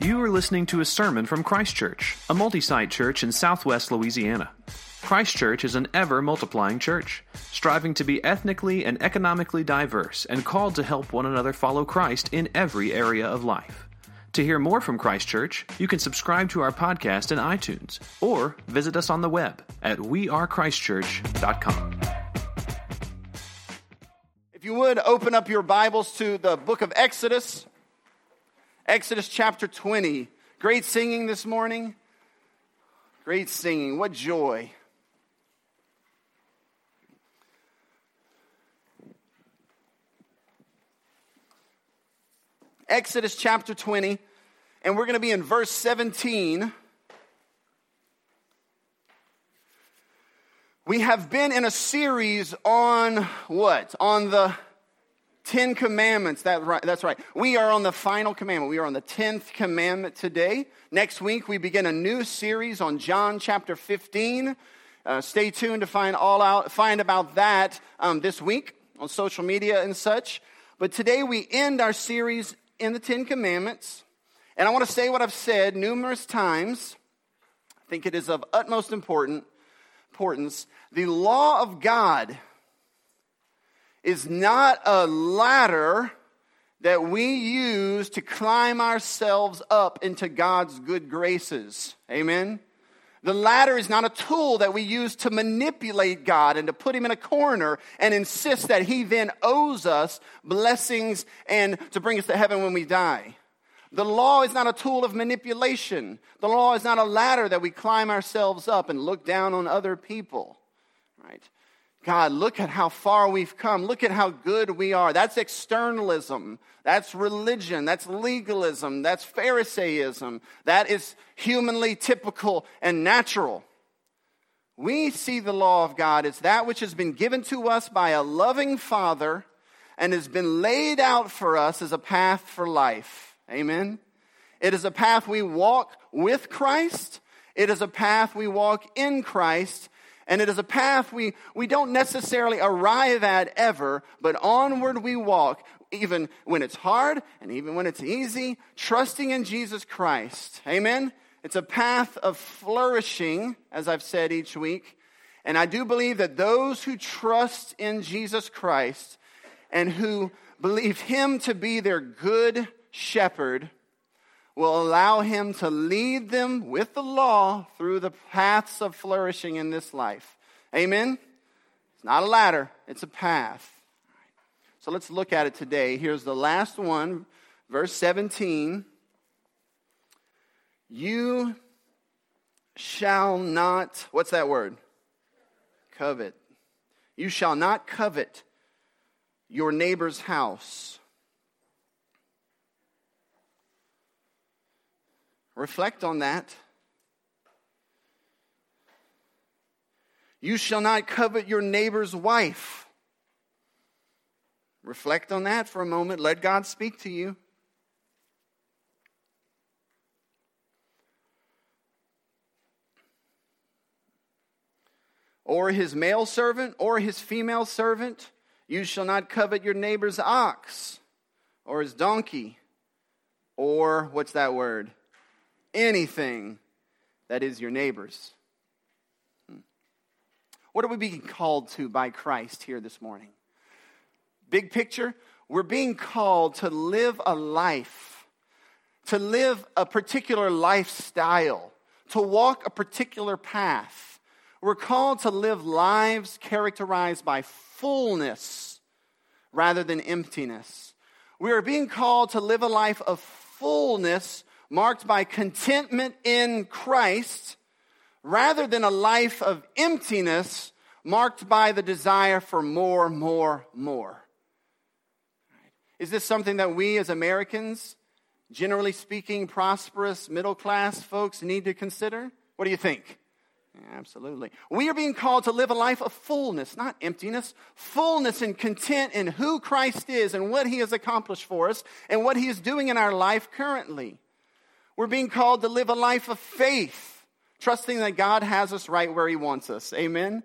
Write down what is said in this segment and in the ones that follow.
You are listening to a sermon from Christ Church, a multi-site church in southwest Louisiana. Christ Church is an ever-multiplying church, striving to be ethnically and economically diverse and called to help one another follow Christ in every area of life. To hear more from Christ Church, you can subscribe to our podcast in iTunes or visit us on the web at wearechristchurch.com. If you would, open up your Bibles to the book of Exodus. Exodus chapter 20. Great singing this morning. Great singing. What joy. Exodus chapter 20, and we're going to be in verse 17. We have been in a series on what? On the 10 commandments. That's right. We are on the final commandment. We are on the 10th commandment today. Next week, we begin a new series on John chapter 15. Stay tuned to find about that this week on social media and such. But today we end our series in the 10 commandments. And I want to say what I've said numerous times. I think it is of utmost importance. The law of God is not a ladder that we use to climb ourselves up into God's good graces. Amen? The ladder is not a tool that we use to manipulate God and to put him in a corner and insist that he then owes us blessings and to bring us to heaven when we die. The law is not a tool of manipulation. The law is not a ladder that we climb ourselves up and look down on other people. Right? God, look at how far we've come. Look at how good we are. That's externalism. That's religion. That's legalism. That's Pharisaism. That is humanly typical and natural. We see the law of God as that which has been given to us by a loving Father and has been laid out for us as a path for life. Amen? It is a path we walk with Christ. It is a path we walk in Christ. And it is a path we don't necessarily arrive at ever, but onward we walk, even when it's hard and even when it's easy, trusting in Jesus Christ. Amen? It's a path of flourishing, as I've said each week. And I do believe that those who trust in Jesus Christ and who believe him to be their good shepherd will allow him to lead them with the law through the paths of flourishing in this life. Amen? It's not a ladder, it's a path. So let's look at it today. Here's the last one, verse 17. You shall not, what's that word? Covet. You shall not covet your neighbor's house. Reflect on that. You shall not covet your neighbor's wife. Reflect on that for a moment. Let God speak to you. Or his male servant or his female servant. You shall not covet your neighbor's ox or his donkey. Or, what's that word? Anything that is your neighbor's. What are we being called to by Christ here this morning? Big picture, we're being called to live a life, to live a particular lifestyle, to walk a particular path. We're called to live lives characterized by fullness rather than emptiness. We are being called to live a life of fullness marked by contentment in Christ, rather than a life of emptiness marked by the desire for more, more, more. Is this something that we as Americans, generally speaking, prosperous, middle-class folks need to consider? What do you think? Yeah, absolutely. We are being called to live a life of fullness, not emptiness. Fullness and content in who Christ is and what he has accomplished for us and what he is doing in our life currently. We're being called to live a life of faith, trusting that God has us right where he wants us. Amen?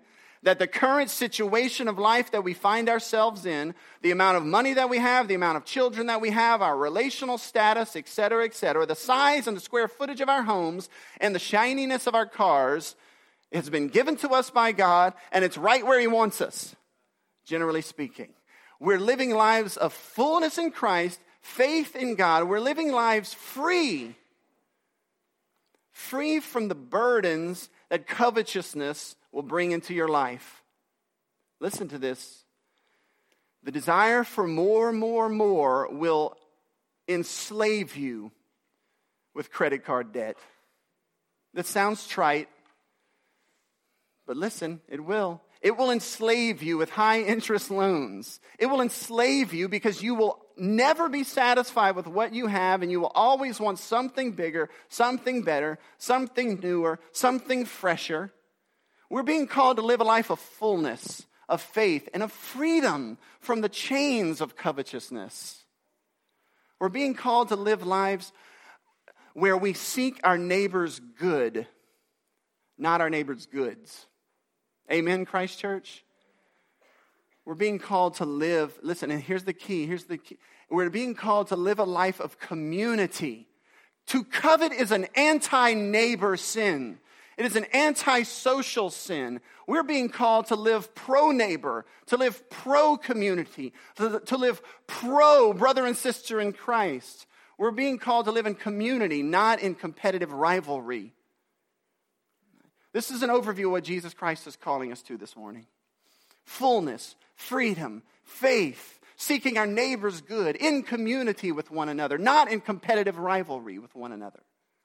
that the current situation of life that we find ourselves in, the amount of money that we have, the amount of children that we have, our relational status, et cetera, the size and the square footage of our homes, and the shininess of our cars has been given to us by God, and it's right where He wants us, generally speaking. We're living lives of fullness in Christ, faith in God. We're living lives free from the burdens that covetousness will bring into your life. Listen to this. The desire for more will enslave you with credit card debt. That sounds trite, but listen, it will. It will enslave you with high interest loans. It will enslave you because you will never be satisfied with what you have, and you will always want something bigger, something better, something newer, something fresher. We're being called to live a life of fullness, of faith, and of freedom from the chains of covetousness. We're being called to live lives where we seek our neighbor's good, not our neighbor's goods. Amen, Christ Church? We're being called to live, listen, and here's the key. We're being called to live a life of community. To covet is an anti-neighbor sin. It is an anti-social sin. We're being called to live pro-neighbor, to live pro-community, to live pro-brother and sister in Christ. We're being called to live in community, not in competitive rivalry. This is an overview of what Jesus Christ is calling us to this morning. Fullness, freedom, faith, seeking our neighbor's good, in community with one another, not in competitive rivalry with one another.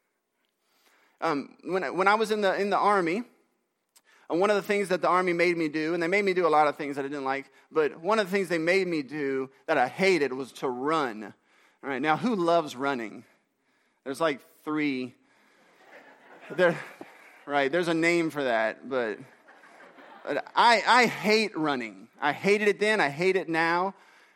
When I was in the Army, one of the things that the Army made me do, and they made me do a lot of things that I didn't like, but one of the things they made me do that I hated was to run. All right, now who loves running? There's like 3. Right, there's a name for that, but I hate running. I hated it then, I hate it now.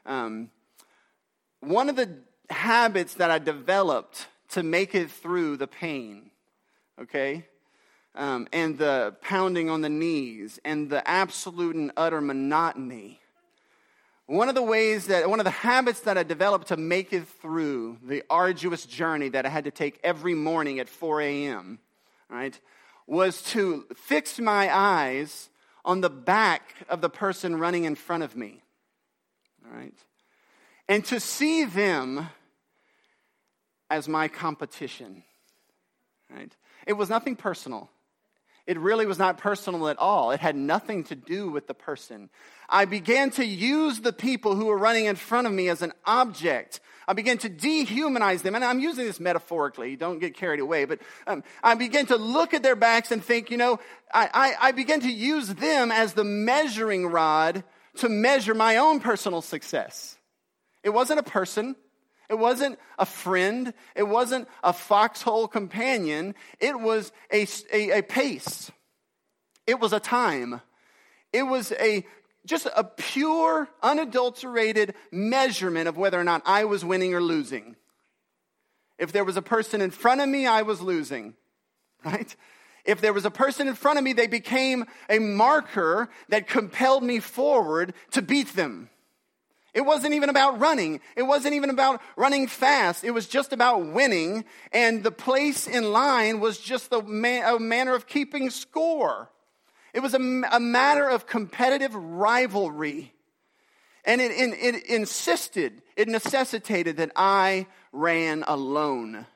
One of the habits that I developed to make it through the pain, okay, and the pounding on the knees, and the absolute and utter monotony, one of the habits that I developed to make it through the arduous journey that I had to take every morning at 4 a.m., right, was to fix my eyes on the back of the person running in front of me, all right, and to see them as my competition, right? It was nothing personal. It really was not personal at all. It had nothing to do with the person. I began to use the people who were running in front of me as an object. I began to dehumanize them. And I'm using this metaphorically. Don't get carried away. But I began to look at their backs and think, I began to use them as the measuring rod to measure my own personal success. It wasn't a person. It wasn't a friend. It wasn't a foxhole companion. It was a pace. It was a time. It was just a pure, unadulterated measurement of whether or not I was winning or losing. If there was a person in front of me, I was losing, right? If there was a person in front of me, they became a marker that compelled me forward to beat them. It wasn't even about running. It wasn't even about running fast. It was just about winning. And the place in line was just a manner of keeping score. It was a matter of competitive rivalry. And it necessitated that I ran alone.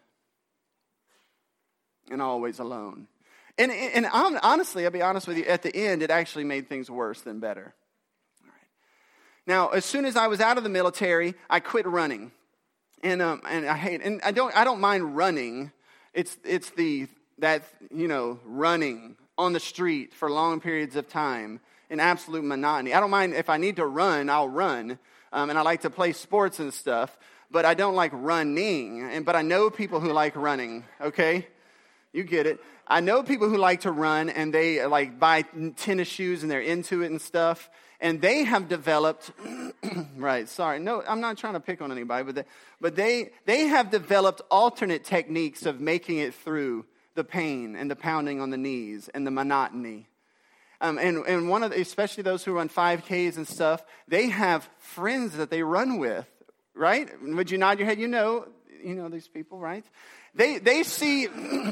And always alone. And honestly, I'll be honest with you, at the end, it actually made things worse than better. Now, as soon as I was out of the military, I quit running, and I don't mind running. It's running on the street for long periods of time in absolute monotony. I don't mind if I need to run, I'll run, and I like to play sports and stuff, but I don't like running. But I know people who like running. Okay, you get it. I know people who like to run, and they like buy tennis shoes, and they're into it and stuff. And they have developed, right, sorry, no, I'm not trying to pick on anybody, but they have developed alternate techniques of making it through the pain and the pounding on the knees and the monotony. And one of the, especially those who run 5Ks and stuff, they have friends that they run with, right? Would you nod your head? You know these people, right? They see...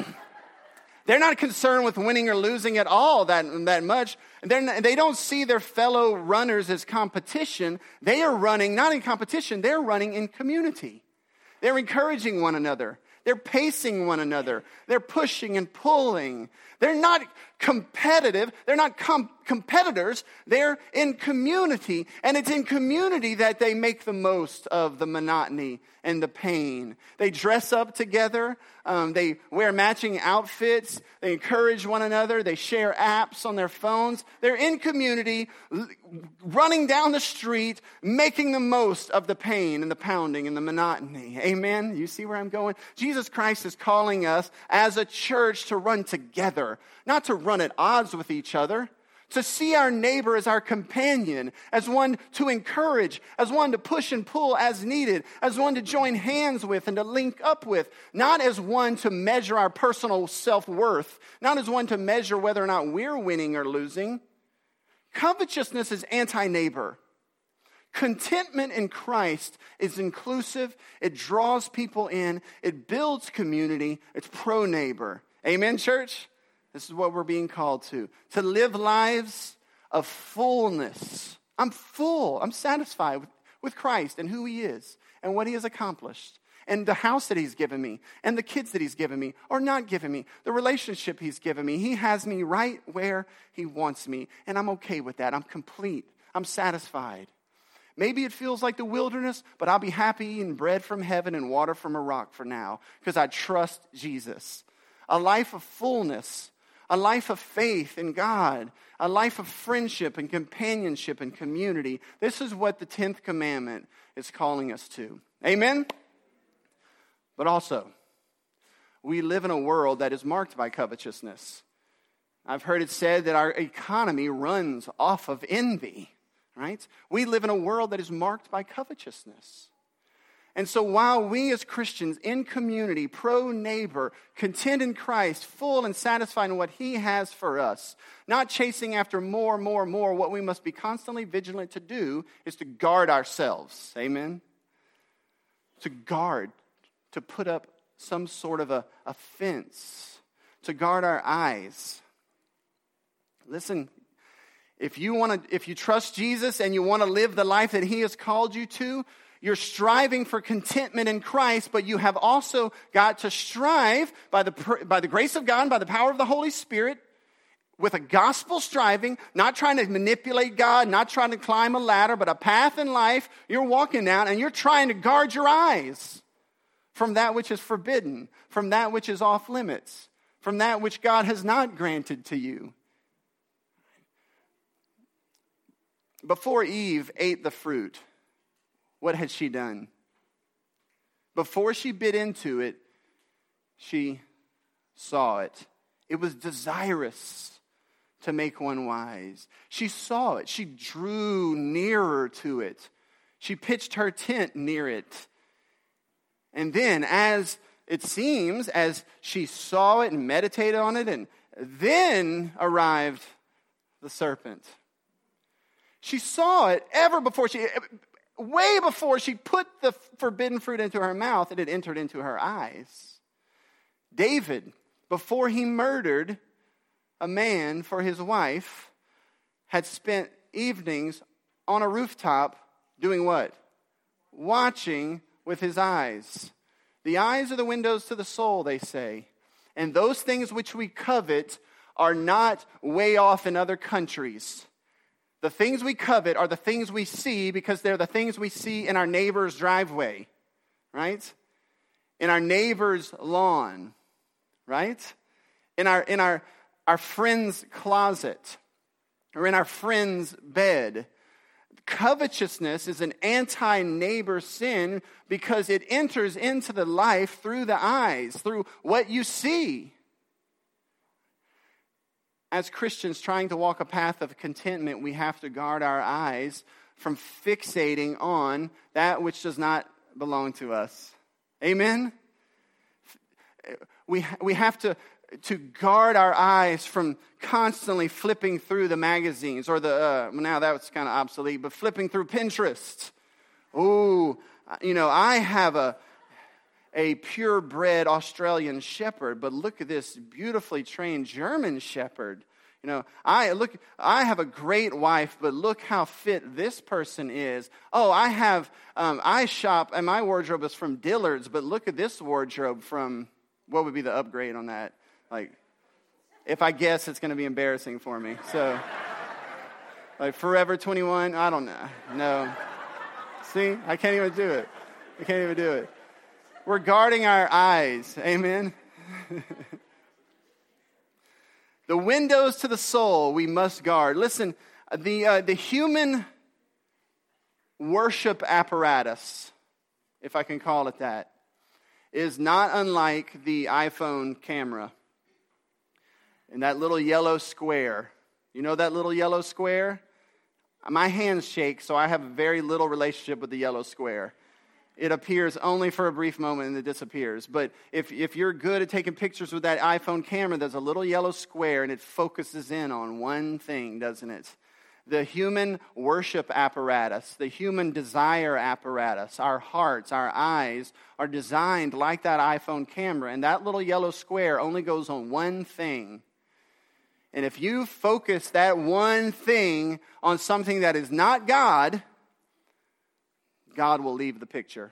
They're not concerned with winning or losing at all that much. They don't see their fellow runners as competition. They are running, not in competition, they're running in community. They're encouraging one another. They're pacing one another. They're pushing and pulling. They're not competitive. They're not competitors. They're in community. And it's in community that they make the most of the monotony and the pain. They dress up together. They wear matching outfits. They encourage one another. They share apps on their phones. They're in community, running down the street, making the most of the pain and the pounding and the monotony. Amen? You see where I'm going? Jesus Christ is calling us as a church to run together, not to run at odds with each other, to see our neighbor as our companion, as one to encourage, as one to push and pull as needed, as one to join hands with and to link up with, not as one to measure our personal self-worth, not as one to measure whether or not we're winning or losing. Covetousness is anti-neighbor. Contentment in Christ is inclusive. It draws people in. It builds community. It's pro-neighbor. Amen, church? This is what we're being called to live lives of fullness. I'm full. I'm satisfied with Christ and who he is and what he has accomplished and the house that he's given me and the kids that he's given me or not given me, the relationship he's given me. He has me right where he wants me, and I'm okay with that. I'm complete. I'm satisfied. Maybe it feels like the wilderness, but I'll be happy eating bread from heaven and water from a rock for now because I trust Jesus. A life of fullness. A life of faith in God, a life of friendship and companionship and community. This is what the 10th commandment is calling us to. Amen? But also, we live in a world that is marked by covetousness. I've heard it said that our economy runs off of envy, right? We live in a world that is marked by covetousness. And so while we as Christians in community, pro-neighbor, content in Christ, full and satisfied in what he has for us, not chasing after more, what we must be constantly vigilant to do is to guard ourselves. Amen? To guard, to put up some sort of a fence, to guard our eyes. Listen, if you trust Jesus and you want to live the life that he has called you to, you're striving for contentment in Christ, but you have also got to strive by the grace of God, by the power of the Holy Spirit, with a gospel striving, not trying to manipulate God, not trying to climb a ladder, but a path in life you're walking down, and you're trying to guard your eyes from that which is forbidden, from that which is off limits, from that which God has not granted to you. Before Eve ate the fruit, what had she done? Before she bit into it, she saw it. It was desirous to make one wise. She saw it. She drew nearer to it. She pitched her tent near it. And then, as it seems, as she saw it and meditated on it, and then arrived the serpent. She saw it way before she put the forbidden fruit into her mouth, it had entered into her eyes. David, before he murdered a man for his wife, had spent evenings on a rooftop doing what? Watching with his eyes. The eyes are the windows to the soul, they say. And those things which we covet are not way off in other countries. The things we covet are the things we see because they're the things we see in our neighbor's driveway, right? In our neighbor's lawn, right? In our friend's closet or in our friend's bed. Covetousness is an anti-neighbor sin because it enters into the life through the eyes, through what you see. As Christians trying to walk a path of contentment, we have to guard our eyes from fixating on that which does not belong to us. Amen? We have to to guard our eyes from constantly flipping through the magazines or now that's kind of obsolete, but flipping through Pinterest. Ooh, I have a purebred Australian shepherd, but look at this beautifully trained German shepherd. I have a great wife, but look how fit this person is. Oh, I shop, and my wardrobe is from Dillard's, but look at this wardrobe from, what would be the upgrade on that? Like, if I guess, it's going to be embarrassing for me. So, like Forever 21, I don't know. No. See, I can't even do it. We're guarding our eyes. Amen. The windows to the soul we must guard. Listen, the human worship apparatus, if I can call it that, is not unlike the iPhone camera. And that little yellow square. You know that little yellow square? My hands shake, so I have a very little relationship with the yellow square. It appears only for a brief moment and it disappears. But if you're good at taking pictures with that iPhone camera, there's a little yellow square and it focuses in on one thing, doesn't it? The human worship apparatus, the human desire apparatus, our hearts, our eyes are designed like that iPhone camera. And that little yellow square only goes on one thing. And if you focus that one thing on something that is not God, God will leave the picture.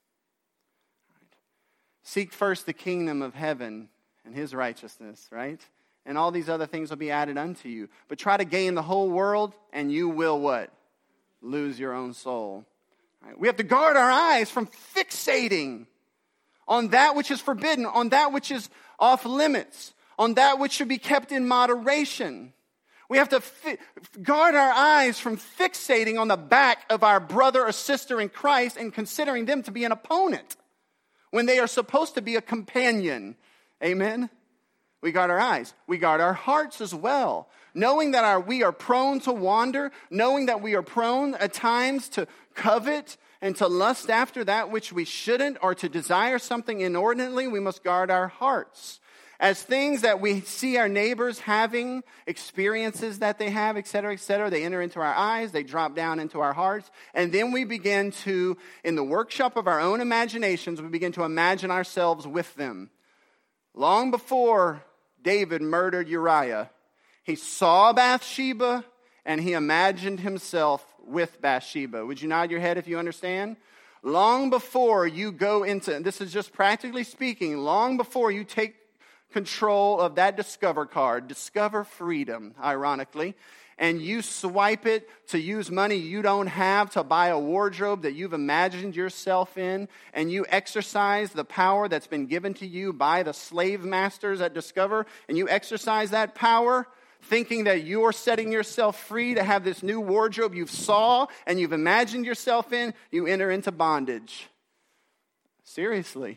Seek first the kingdom of heaven and his righteousness, right? And all these other things will be added unto you. But try to gain the whole world and you will what? Lose your own soul. Right? We have to guard our eyes from fixating on that which is forbidden, on that which is off limits, on that which should be kept in moderation. We have to guard our eyes from fixating on the back of our brother or sister in Christ and considering them to be an opponent when they are supposed to be a companion. Amen? We guard our eyes. We guard our hearts as well. Knowing that we are prone to wander, knowing that we are prone at times to covet and to lust after that which we shouldn't, or to desire something inordinately, we must guard our hearts. As things that we see our neighbors having, experiences that they have, et cetera, they enter into our eyes, they drop down into our hearts, and then we begin to, in the workshop of our own imaginations, we begin to imagine ourselves with them. Long before David murdered Uriah, he saw Bathsheba, and he imagined himself with Bathsheba. Would you nod your head if you understand? Long before you go into, and this is just practically speaking, long before you take control of that Discover card, Discover Freedom, ironically, and you swipe it to use money you don't have to buy a wardrobe that you've imagined yourself in, and you exercise the power that's been given to you by the slave masters at Discover, and you exercise that power thinking that you're setting yourself free to have this new wardrobe you've saw and you've imagined yourself in, you enter into bondage. Seriously.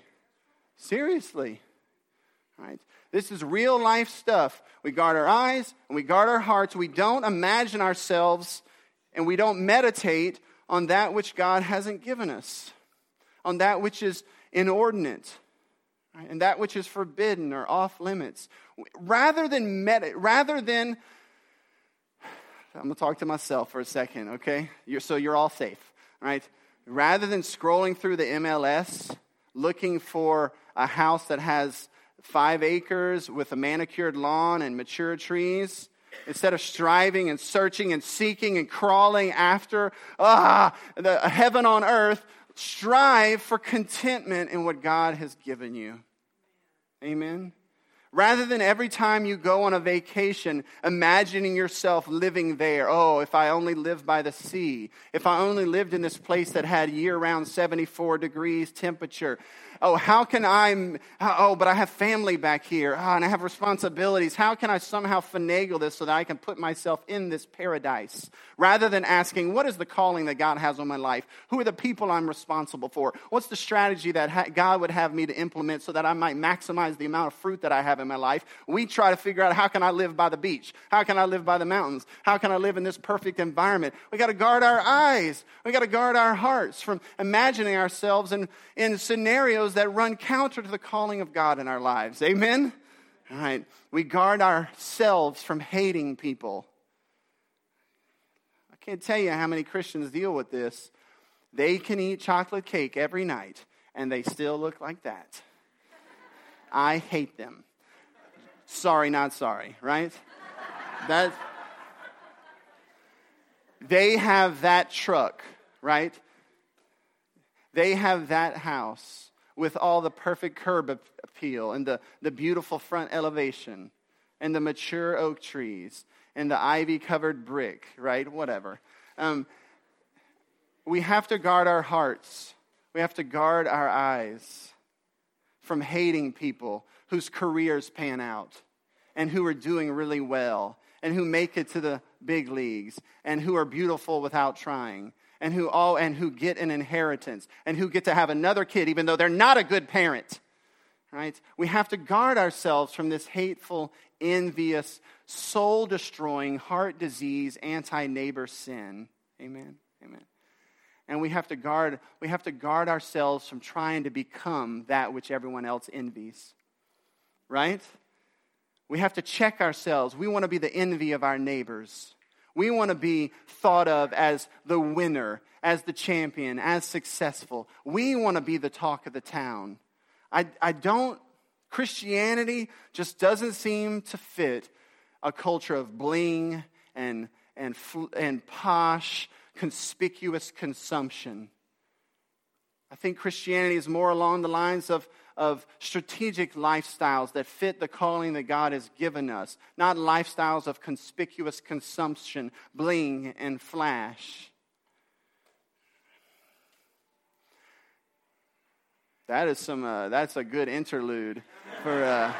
Right? This is real life stuff. We guard our eyes and we guard our hearts. We don't imagine ourselves and we don't meditate on that which God hasn't given us, on that which is inordinate, right? And that which is forbidden or off limits. Rather than, I'm going to talk to myself for a second, okay? So you're all safe, right? Rather than scrolling through the MLS, looking for a house that has 5 acres with a manicured lawn and mature trees, instead of striving and searching and seeking and crawling after the heaven on earth, strive for contentment in what God has given you. Amen? Rather than every time you go on a vacation, imagining yourself living there. Oh, if I only lived by the sea. If I only lived in this place that had year-round 74 degrees temperature. Oh, but I have family back here. And I have responsibilities. How can I somehow finagle this so that I can put myself in this paradise? Rather than asking, what is the calling that God has on my life? Who are the people I'm responsible for? What's the strategy that God would have me to implement so that I might maximize the amount of fruit that I have in my life? We try to figure out, how can I live by the beach? How can I live by the mountains? How can I live in this perfect environment? We got to guard our eyes. We got to guard our hearts from imagining ourselves in scenarios that run counter to the calling of God in our lives. Amen? All right. We guard ourselves from hating people. I can't tell you how many Christians deal with this. They can eat chocolate cake every night, and they still look like that. I hate them. Sorry, not sorry, right? They have that truck, right? They have that house with all the perfect curb appeal and the beautiful front elevation and the mature oak trees and the ivy-covered brick, right? Whatever. We have to guard our hearts. We have to guard our eyes from hating people whose careers pan out and who are doing really well and who make it to the big leagues and who are beautiful without trying and who get an inheritance and who get to have another kid even though they're not a good parent. Right? We have to guard ourselves from this hateful, envious, soul-destroying, heart disease, anti-neighbor sin. Amen. Amen. And we have to guard ourselves from trying to become that which everyone else envies. Right? We have to check ourselves. We want to be the envy of our neighbors. We want to be thought of as the winner, as the champion, as successful. We want to be the talk of the town. Christianity just doesn't seem to fit a culture of bling and posh, conspicuous consumption. I think Christianity is more along the lines of strategic lifestyles that fit the calling that God has given us, not lifestyles of conspicuous consumption, bling and flash. That's a good interlude for.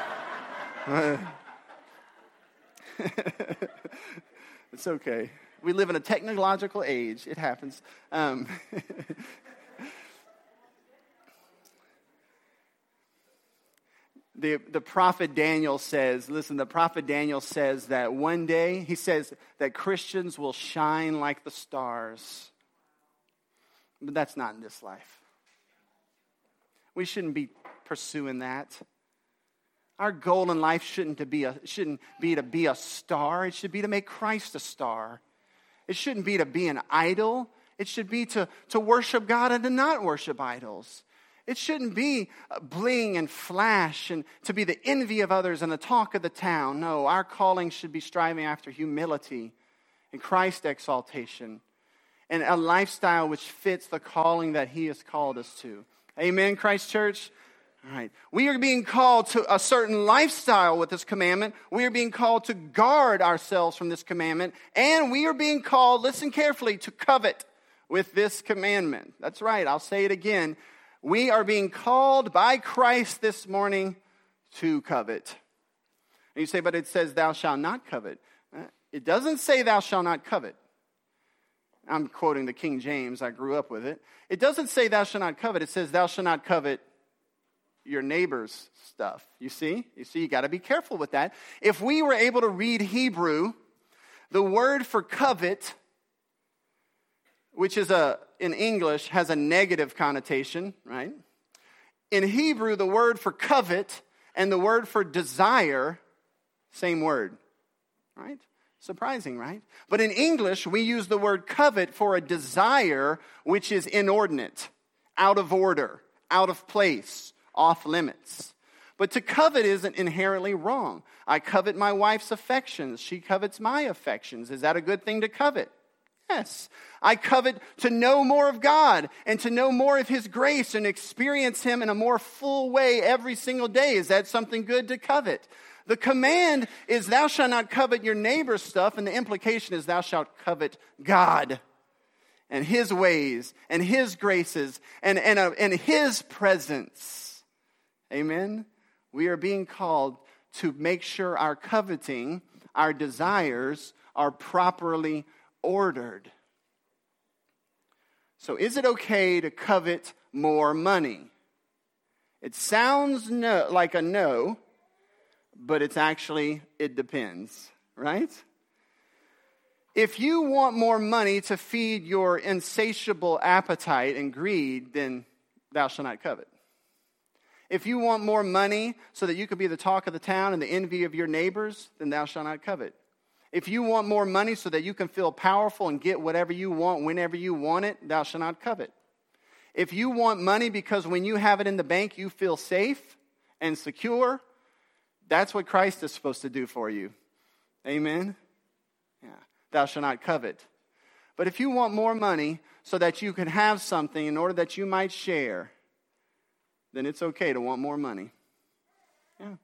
It's okay. We live in a technological age. It happens. The prophet Daniel says, the prophet Daniel says that one day, he says that Christians will shine like the stars. But that's not in this life. We shouldn't be pursuing that. Our goal in life shouldn't be to be a star. It should be to make Christ a star. It shouldn't be to be an idol. It should be to worship God and to not worship idols. It shouldn't be bling and flash and to be the envy of others and the talk of the town. No, our calling should be striving after humility and Christ exaltation and a lifestyle which fits the calling that He has called us to. Amen, Christ Church? All right. We are being called to a certain lifestyle with this commandment. We are being called to guard ourselves from this commandment. And we are being called, listen carefully, to covet with this commandment. That's right. I'll say it again. We are being called by Christ this morning to covet. And you say, but it says thou shalt not covet. It doesn't say thou shalt not covet. I'm quoting the King James. I grew up with it. It doesn't say thou shalt not covet. It says thou shalt not covet your neighbor's stuff. You see, you got to be careful with that. If we were able to read Hebrew, the word for covet, which is in English has a negative connotation, right? In Hebrew, the word for covet and the word for desire, same word, right? Surprising, right? But in English, we use the word covet for a desire which is inordinate, out of order, out of place, off limits. But to covet isn't inherently wrong. I covet my wife's affections. She covets my affections. Is that a good thing to covet? Yes. I covet to know more of God and to know more of His grace and experience Him in a more full way every single day. Is that something good to covet? The command is thou shalt not covet your neighbor's stuff, and the implication is thou shalt covet God and His ways and His graces and His presence. Amen? We are being called to make sure our coveting, our desires are properly ordered. So is it okay to covet more money? It sounds like a no, but it's actually, it depends, right? If you want more money to feed your insatiable appetite and greed, then thou shalt not covet. If you want more money so that you could be the talk of the town and the envy of your neighbors, then thou shalt not covet. If you want more money so that you can feel powerful and get whatever you want whenever you want it, thou shalt not covet. If you want money because when you have it in the bank you feel safe and secure, that's what Christ is supposed to do for you. Amen? Yeah. Thou shalt not covet. But if you want more money so that you can have something in order that you might share, then it's okay to want more money. Yeah.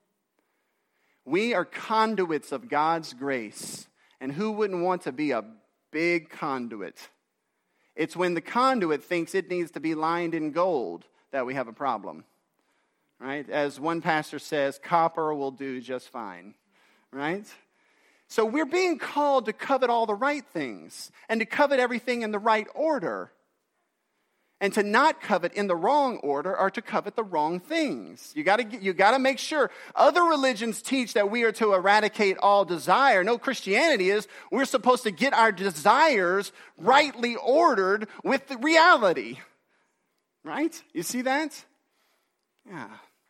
We are conduits of God's grace. And who wouldn't want to be a big conduit? It's when the conduit thinks it needs to be lined in gold that we have a problem. Right? As one pastor says, copper will do just fine. Right? So we're being called to covet all the right things and to covet everything in the right order. And to not covet in the wrong order or to covet the wrong things. You got to make sure. Other religions teach that we are to eradicate all desire. No, Christianity is we're supposed to get our desires rightly ordered with the reality. Right? You see that? Yeah.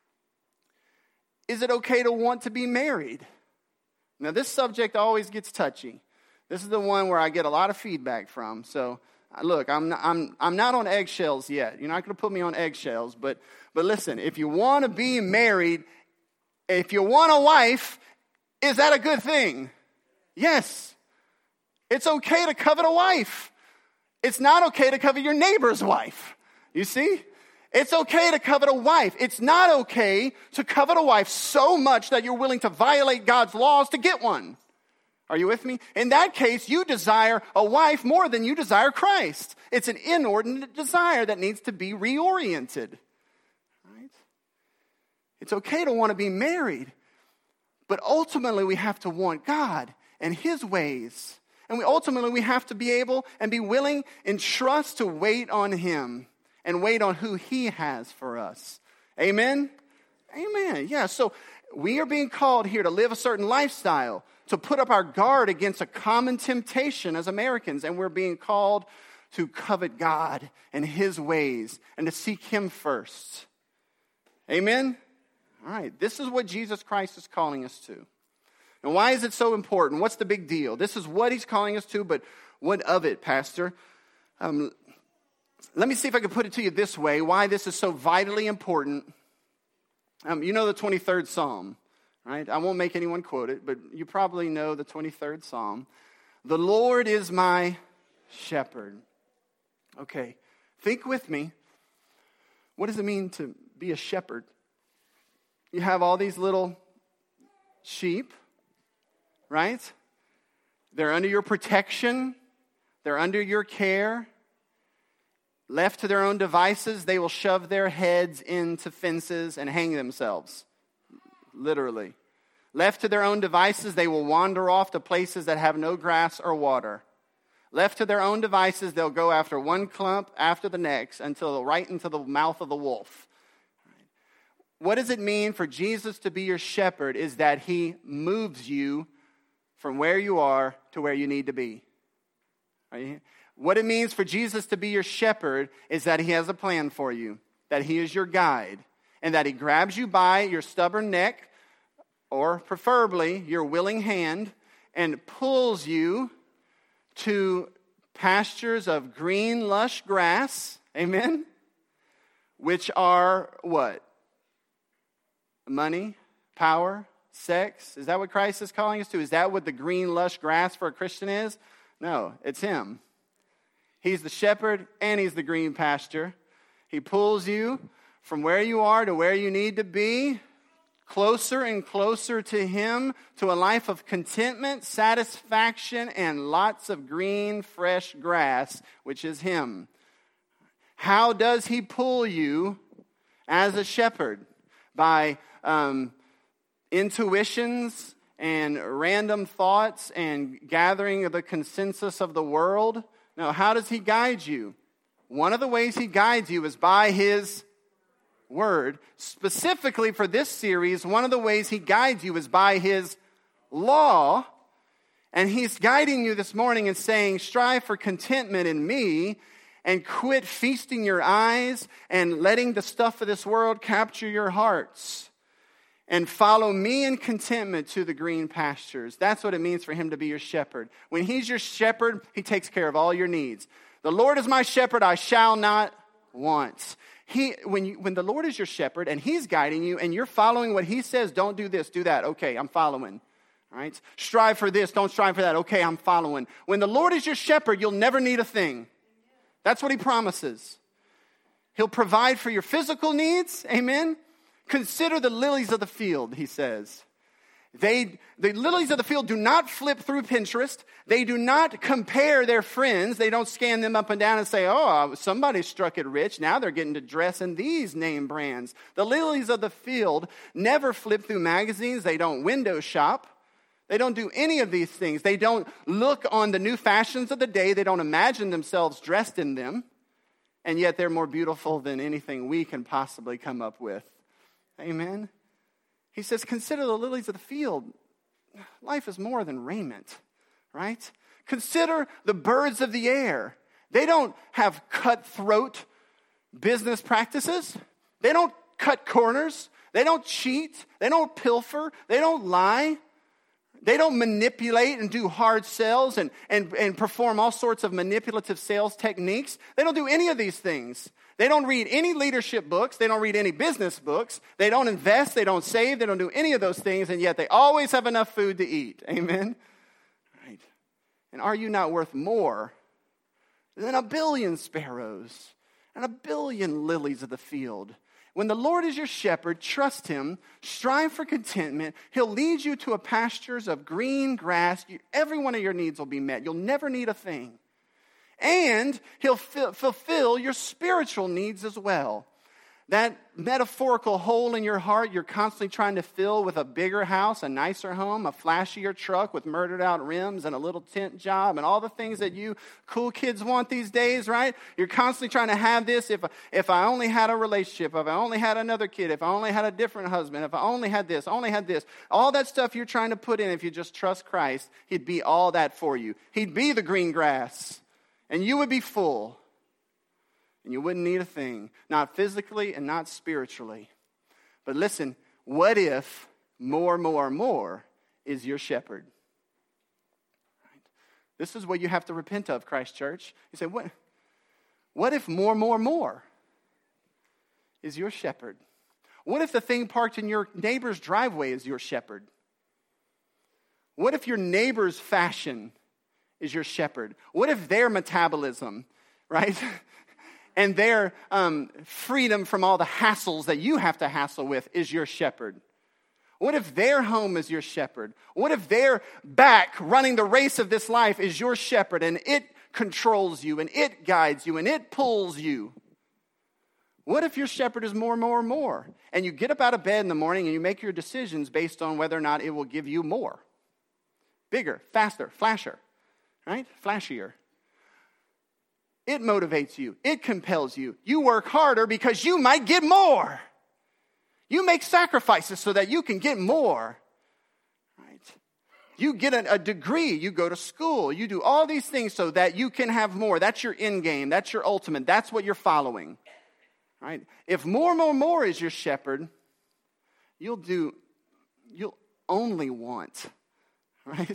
Is it okay to want to be married? Now, this subject always gets touchy. This is the one where I get a lot of feedback from. So, look, I'm not on eggshells yet. You're not going to put me on eggshells. But listen, if you want to be married, if you want a wife, is that a good thing? Yes. It's okay to covet a wife. It's not okay to covet your neighbor's wife. You see? It's okay to covet a wife. It's not okay to covet a wife so much that you're willing to violate God's laws to get one. Are you with me? In that case, you desire a wife more than you desire Christ. It's an inordinate desire that needs to be reoriented. Right? It's okay to want to be married, but ultimately we have to want God and His ways. And we have to be able and be willing in trust to wait on Him and wait on who He has for us. Amen? Amen. Yeah, so we are being called here to live a certain lifestyle, to put up our guard against a common temptation as Americans. And we're being called to covet God and His ways and to seek Him first. Amen? All right, this is what Jesus Christ is calling us to. And why is it so important? What's the big deal? This is what He's calling us to, but what of it, Pastor? Let me see if I can put it to you this way, why this is so vitally important. You know the 23rd Psalm, right? I won't make anyone quote it, but you probably know the 23rd Psalm. The Lord is my shepherd. Okay, think with me. What does it mean to be a shepherd? You have all these little sheep, right? They're under your protection. They're under your care. Left to their own devices, they will shove their heads into fences and hang themselves. Literally. Left to their own devices, they will wander off to places that have no grass or water. Left to their own devices, they'll go after one clump after the next until right into the mouth of the wolf. What does it mean for Jesus to be your shepherd is that He moves you from where you are to where you need to be. Right? What it means for Jesus to be your shepherd is that He has a plan for you, that He is your guide, and that He grabs you by your stubborn neck, or preferably your willing hand, and pulls you to pastures of green, lush grass, amen, which are what? Money, power, sex. Is that what Christ is calling us to? Is that what the green, lush grass for a Christian is? No, it's Him. He's the shepherd and He's the green pasture. He pulls you from where you are to where you need to be, closer and closer to Him, to a life of contentment, satisfaction, and lots of green, fresh grass, which is Him. How does He pull you as a shepherd? By intuitions and random thoughts and gathering the consensus of the world? No, how does He guide you? One of the ways He guides you is by His Word. Specifically for this series, one of the ways He guides you is by His law. And He's guiding you this morning and saying, strive for contentment in Me. And quit feasting your eyes and letting the stuff of this world capture your hearts. And follow me in contentment to the green pastures. That's what it means for him to be your shepherd. When he's your shepherd, he takes care of all your needs. The Lord is my shepherd, I shall not want. When the Lord is your shepherd and he's guiding you and you're following what he says, don't do this, do that. Okay, I'm following. All right? Strive for this, don't strive for that. Okay, I'm following. When the Lord is your shepherd, you'll never need a thing. That's what he promises. He'll provide for your physical needs. Amen. Consider the lilies of the field, he says. The lilies of the field do not flip through Pinterest. They do not compare their friends. They don't scan them up and down and say, oh, somebody struck it rich. Now they're getting to dress in these name brands. The lilies of the field never flip through magazines. They don't window shop. They don't do any of these things. They don't look on the new fashions of the day. They don't imagine themselves dressed in them. And yet they're more beautiful than anything we can possibly come up with. Amen. He says, consider the lilies of the field. Life is more than raiment, right? Consider the birds of the air. They don't have cutthroat business practices. They don't cut corners. They don't cheat. They don't pilfer. They don't lie. They don't manipulate and do hard sales and perform all sorts of manipulative sales techniques. They don't do any of these things. They don't read any leadership books. They don't read any business books. They don't invest. They don't save. They don't do any of those things. And yet they always have enough food to eat. Amen? Right. And are you not worth more than 1 billion sparrows and 1 billion lilies of the field? When the Lord is your shepherd, trust him, strive for contentment. He'll lead you to a pastures of green grass. Every one of your needs will be met. You'll never need a thing. And he'll fulfill your spiritual needs as well. That metaphorical hole in your heart you're constantly trying to fill with a bigger house, a nicer home, a flashier truck with murdered out rims and a little tent job and all the things that you cool kids want these days, right? You're constantly trying to have this. If I only had a relationship, if I only had another kid, if I only had a different husband, if I only had this, all that stuff you're trying to put in, if you just trust Christ, he'd be all that for you. He'd be the green grass and you would be full. And you wouldn't need a thing, not physically and not spiritually. But listen, what if more is your shepherd? Right? This is what you have to repent of, Christ Church. You say, what if more is your shepherd? What if the thing parked in your neighbor's driveway is your shepherd? What if your neighbor's fashion is your shepherd? What if their metabolism, right? And their freedom from all the hassles that you have to hassle with is your shepherd? What if their home is your shepherd? What if their back running the race of this life is your shepherd and it controls you and it guides you and it pulls you? What if your shepherd is more? And you get up out of bed in the morning and you make your decisions based on whether or not it will give you more. Bigger, faster, flasher, right? Flashier. It motivates you. It compels you. You work harder because you might get more. You make sacrifices so that you can get more. Right? You get a degree. You go to school. You do all these things so that you can have more. That's your end game. That's your ultimate. That's what you're following. Right? If more is your shepherd, you'll only want. Right?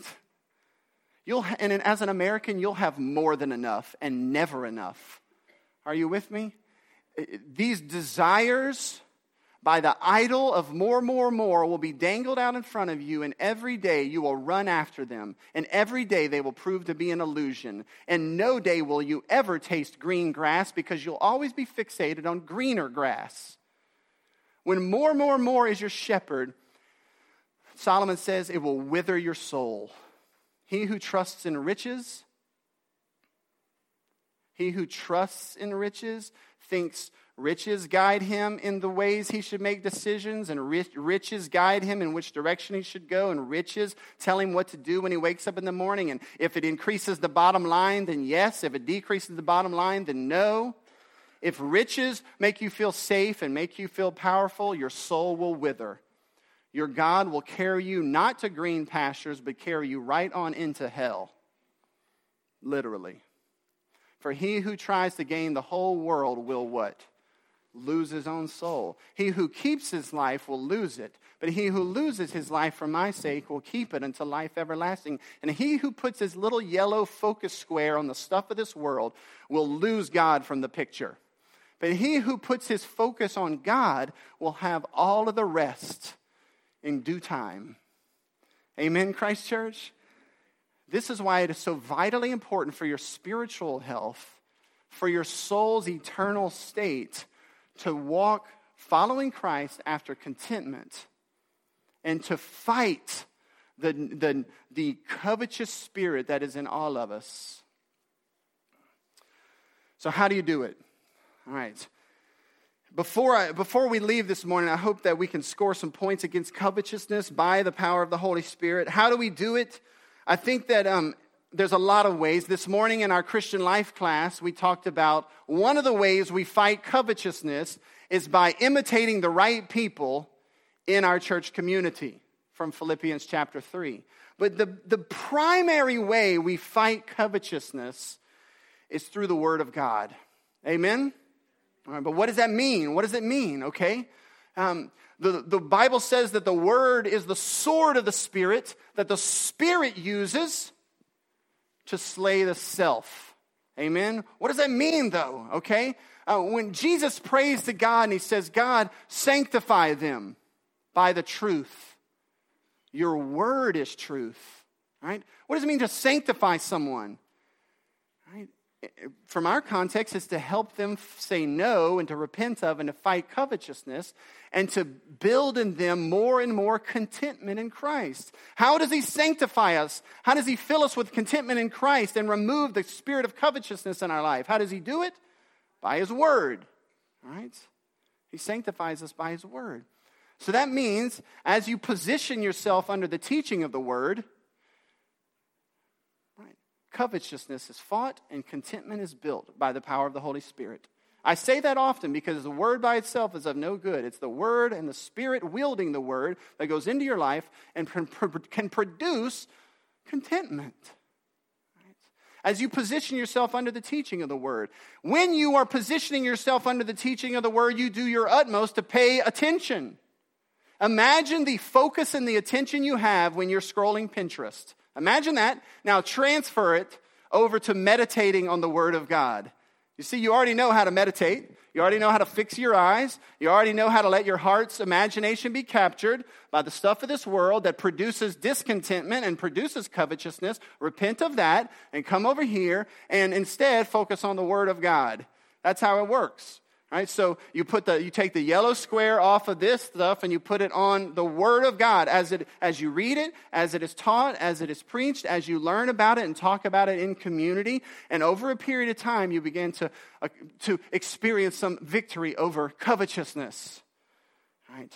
And as an American, you'll have more than enough and never enough. Are you with me? These desires by the idol of more will be dangled out in front of you, and every day you will run after them. And every day they will prove to be an illusion. And no day will you ever taste green grass because you'll always be fixated on greener grass. When more is your shepherd, Solomon says it will wither your soul. He who trusts in riches thinks riches guide him in the ways he should make decisions, and riches guide him in which direction he should go, and riches tell him what to do when he wakes up in the morning. And if it increases the bottom line, then yes. If it decreases the bottom line, then no. If riches make you feel safe and make you feel powerful, your soul will wither. Your God will carry you not to green pastures, but carry you right on into hell. Literally. For he who tries to gain the whole world will what? Lose his own soul. He who keeps his life will lose it. But he who loses his life for my sake will keep it until life everlasting. And he who puts his little yellow focus square on the stuff of this world will lose God from the picture. But he who puts his focus on God will have all of the rest in due time. Amen, Christ Church? This is why it is so vitally important for your spiritual health, for your soul's eternal state, to walk following Christ after contentment and to fight the covetous spirit that is in all of us. So how do you do it? All right. Before we leave this morning, I hope that we can score some points against covetousness by the power of the Holy Spirit. How do we do it? I think that there's a lot of ways. This morning in our Christian life class, we talked about one of the ways we fight covetousness is by imitating the right people in our church community from Philippians chapter 3. But the primary way we fight covetousness is through the Word of God. Amen? All right, but what does that mean? What does it mean, okay? The Bible says that the Word is the sword of the Spirit that the Spirit uses to slay the self. Amen? What does that mean, though? Okay? When Jesus prays to God and he says, God, sanctify them by the truth. Your word is truth. Right? What does it mean to sanctify someone? Right? From our context, it's to help them say no and to repent of and to fight covetousness and to build in them more and more contentment in Christ. How does he sanctify us? How does he fill us with contentment in Christ and remove the spirit of covetousness in our life? How does he do it? By his word. All right? He sanctifies us by his word. So that means as you position yourself under the teaching of the word, covetousness is fought and contentment is built by the power of the Holy Spirit. I say that often because the word by itself is of no good. It's the word and the Spirit wielding the word that goes into your life and can produce contentment. As you position yourself under the teaching of the word. When you are positioning yourself under the teaching of the word, you do your utmost to pay attention. Imagine the focus and the attention you have when you're scrolling Pinterest. Imagine that. Now transfer it over to meditating on the Word of God. You see, you already know how to meditate. You already know how to fix your eyes. You already know how to let your heart's imagination be captured by the stuff of this world that produces discontentment and produces covetousness. Repent of that and come over here and instead focus on the Word of God. That's how it works. Right, so you take the yellow square off of this stuff and you put it on the Word of God as you read it, as it is taught, as it is preached, as you learn about it and talk about it in community. And over a period of time, you begin to experience some victory over covetousness. Right?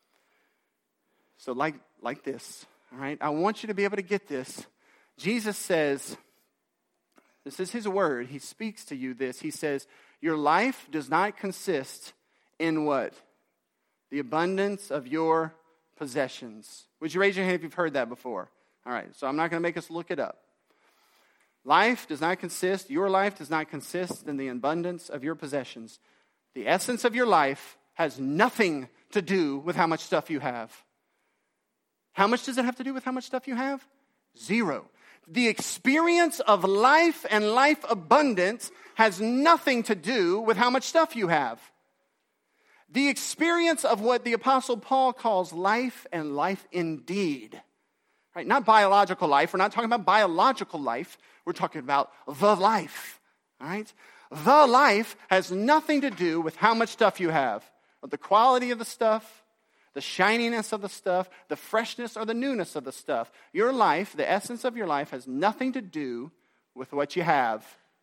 So like this, all right? I want you to be able to get this. Jesus says, this is his word. He speaks to you this. He says, your life does not consist in what? The abundance of your possessions. Would you raise your hand if you've heard that before? All right, so I'm not going to make us look it up. Your life does not consist in the abundance of your possessions. The essence of your life has nothing to do with how much stuff you have. How much does it have to do with how much stuff you have? Zero. The experience of life and life abundance has nothing to do with how much stuff you have. The experience of what the Apostle Paul calls life and life indeed. Right? Not biological life. We're not talking about biological life. We're talking about the life. All right? The life has nothing to do with how much stuff you have. But the quality of the stuff, the shininess of the stuff, the freshness or the newness of the stuff. Your life, the essence of your life, has nothing to do with what you have.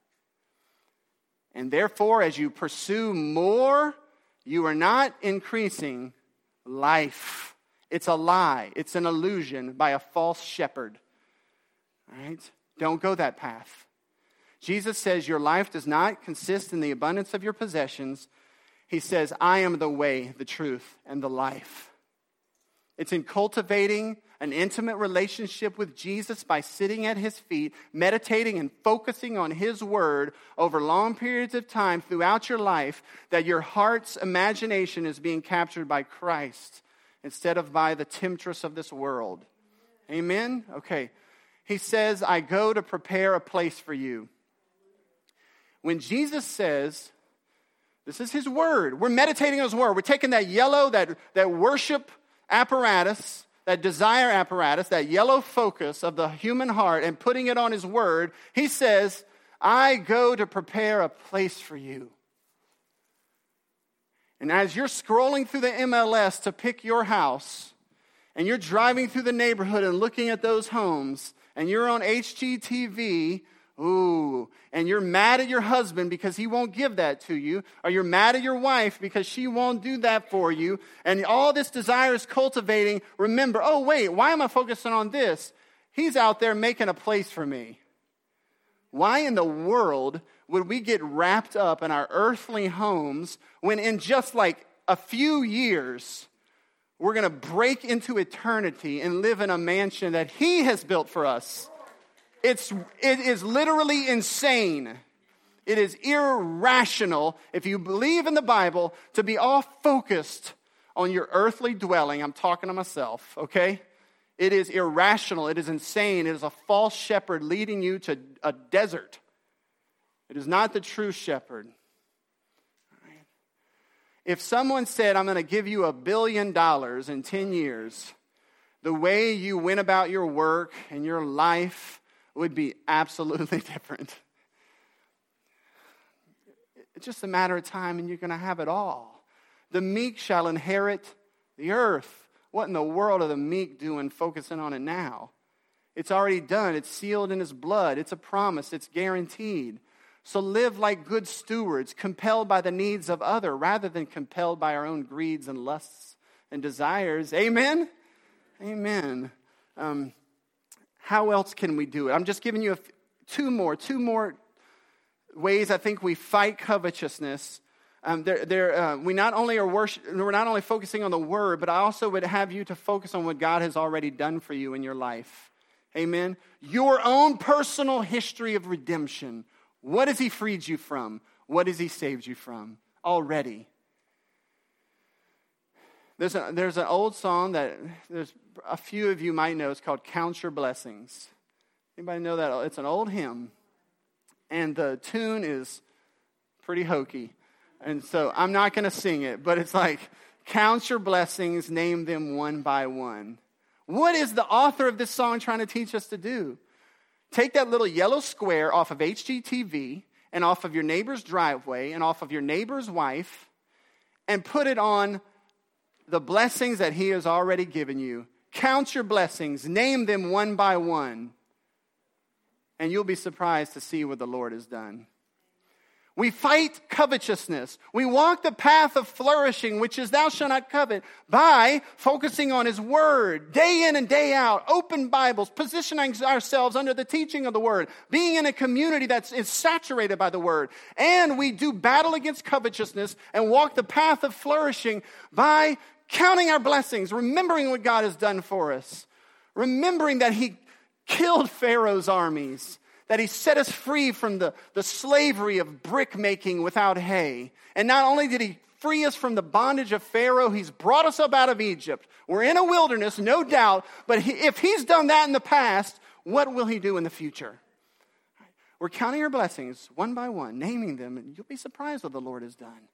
And therefore, as you pursue more, you are not increasing life. It's a lie. It's an illusion by a false shepherd. All right? Don't go that path. Jesus says your life does not consist in the abundance of your possessions. He says, I am the way, the truth, and the life. It's in cultivating an intimate relationship with Jesus by sitting at his feet, meditating and focusing on his word over long periods of time throughout your life, that your heart's imagination is being captured by Christ instead of by the temptress of this world. Amen? Okay. He says, I go to prepare a place for you. When Jesus says, this is his word. We're meditating on his word. We're taking that yellow, that worship apparatus, that desire apparatus, that yellow focus of the human heart, and putting it on his word. He says, I go to prepare a place for you. And as you're scrolling through the MLS to pick your house, and you're driving through the neighborhood and looking at those homes, and you're on HGTV, and you're mad at your husband because he won't give that to you, or you're mad at your wife because she won't do that for you, and all this desire is cultivating, remember, oh wait, why am I focusing on this? He's out there making a place for me. Why in the world would we get wrapped up in our earthly homes when in just like a few years we're going to break into eternity and live in a mansion that he has built for us? It is literally insane. It is irrational, if you believe in the Bible, to be all focused on your earthly dwelling. I'm talking to myself, okay? It is irrational. It is insane. It is a false shepherd leading you to a desert. It is not the true shepherd. If someone said, I'm going to give you $1 billion in 10 years, the way you went about your work and your life would be absolutely different. It's just a matter of time and you're going to have it all. The meek shall inherit the earth. What in the world are the meek doing focusing on it now? It's already done. It's sealed in his blood. It's a promise. It's guaranteed. So live like good stewards, compelled by the needs of others rather than compelled by our own greeds and lusts and desires. Amen? Amen. How else can we do it? I'm just giving you two more ways I think we fight covetousness. We're not only focusing on the word, but I also would have you to focus on what God has already done for you in your life. Amen. Your own personal history of redemption. What has he freed you from? What has he saved you from already? There's an old song that there's a few of you might know. It's called Count Your Blessings. Anybody know that? It's an old hymn. And the tune is pretty hokey. And so I'm not going to sing it, but it's like, count your blessings, name them one by one. What is the author of this song trying to teach us to do? Take that little yellow square off of HGTV and off of your neighbor's driveway and off of your neighbor's wife and put it on the blessings that he has already given you. Count your blessings. Name them one by one. And you'll be surprised to see what the Lord has done. We fight covetousness. We walk the path of flourishing, which is thou shalt not covet, by focusing on his word, day in and day out, open Bibles, positioning ourselves under the teaching of the word, being in a community that is saturated by the word. And we do battle against covetousness and walk the path of flourishing by counting our blessings, remembering what God has done for us, remembering that he killed Pharaoh's armies, that he set us free from the slavery of brick making without hay. And not only did he free us from the bondage of Pharaoh, he's brought us up out of Egypt. We're in a wilderness, no doubt, but if he's done that in the past, what will he do in the future? We're counting our blessings one by one, naming them, and you'll be surprised what the Lord has done.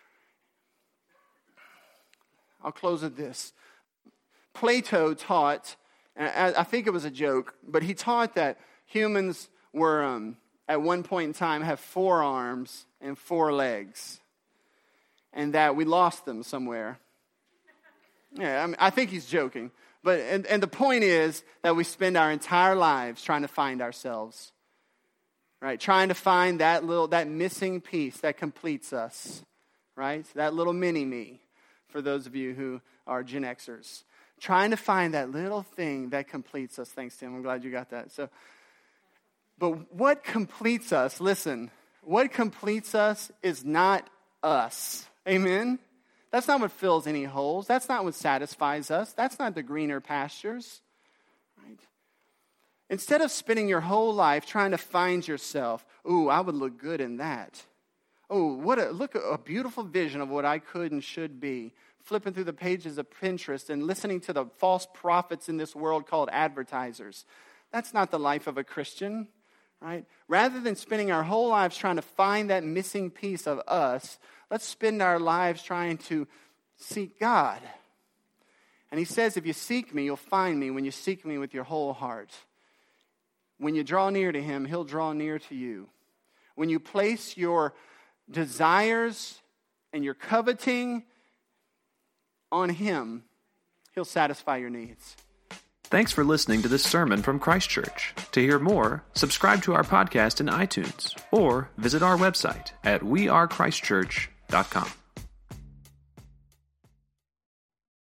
I'll close with this. Plato taught, and I think it was a joke, but he taught that humans were, at one point in time, have 4 arms and 4 legs. And that we lost them somewhere. Yeah, I think he's joking. But and the point is that we spend our entire lives trying to find ourselves. Right? Trying to find that missing piece that completes us. Right? That little mini-me, for those of you who are Gen Xers. Trying to find that little thing that completes us. Thanks, Tim. I'm glad you got that. But what completes us, listen, what completes us is not us. Amen? That's not what fills any holes. That's not what satisfies us. That's not the greener pastures. Right? Instead of spending your whole life trying to find yourself, ooh, I would look good in that. Oh, look at a beautiful vision of what I could and should be. Flipping through the pages of Pinterest and listening to the false prophets in this world called advertisers. That's not the life of a Christian, right? Rather than spending our whole lives trying to find that missing piece of us, let's spend our lives trying to seek God. And he says, if you seek me, you'll find me when you seek me with your whole heart. When you draw near to him, he'll draw near to you. When you place your desires and your coveting on him, he'll satisfy your needs. Thanks for listening to this sermon from Christ Church. To hear more, subscribe to our podcast in iTunes or visit our website at wearechristchurch.com.